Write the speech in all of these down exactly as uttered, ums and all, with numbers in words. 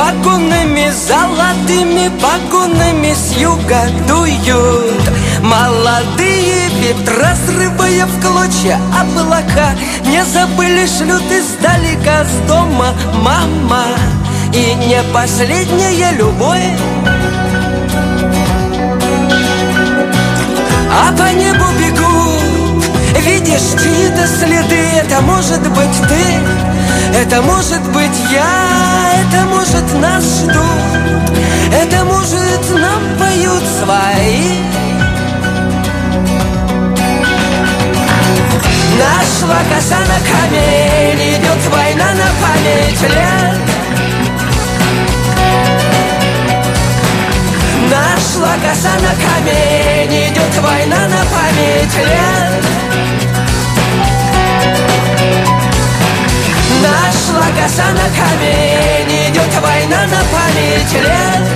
погонами, золотыми погонами с юга дуют молодые ветра, срывая в клочья облака. Не забыли, шлют издалека с дома мама. И не последняя любовь, а по небу бегут, видишь, чьи-то следы. Это может быть ты, это может быть я, это может нас ждут, это может нам поют свои. Нашла коса на камень, идет война на память лет. Нашла коса на камень, идет война на память лет. Нашла коса на камень, идет война на память лет.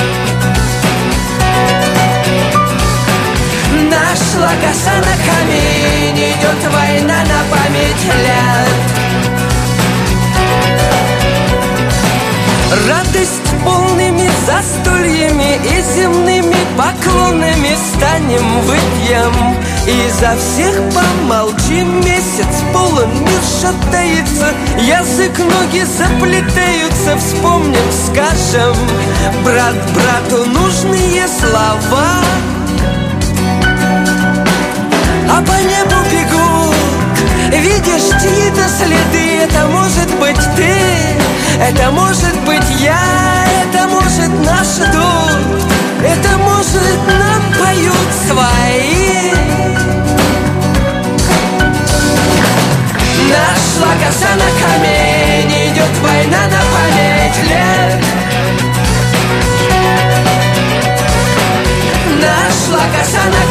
Нашла коса на камень, идет война на память лет. Радость полными застольями и земными поклонами станем выпьем, и за всех помолчим. Месяц полон, мир шатается, язык, ноги заплетаются. Вспомним, скажем брат брату нужные слова. А по небу бегут, видишь, чьи-то следы. Это может быть ты, это может быть я, это может нас ждут, это может нам поют свои. Нашла коса на камень, идет война на память лет. Нашла коса на